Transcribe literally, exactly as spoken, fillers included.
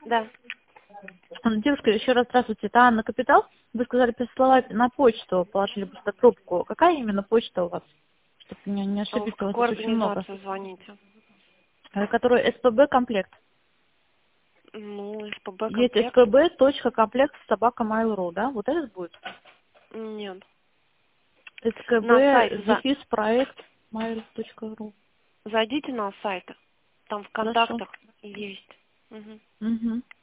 Да. Девушка, еще раз здравствуйте. Это Анна Капитал. Вы сказали присылать на почту, положили просто трубку. Какая именно почта у вас? Чтобы не, не А вы в ошибиться, у вас какую здесь очень много. организацию звоните? Э, Который СПБ комплект. Ну, СПБ Есть комплект? спб точка комплект собака mail.ru, да? Вот этот будет? Нет. На сайт СКБ за... дефис проект mail.ru. зайдите на сайт. Там в Хорошо. контактах есть. Угу. Угу.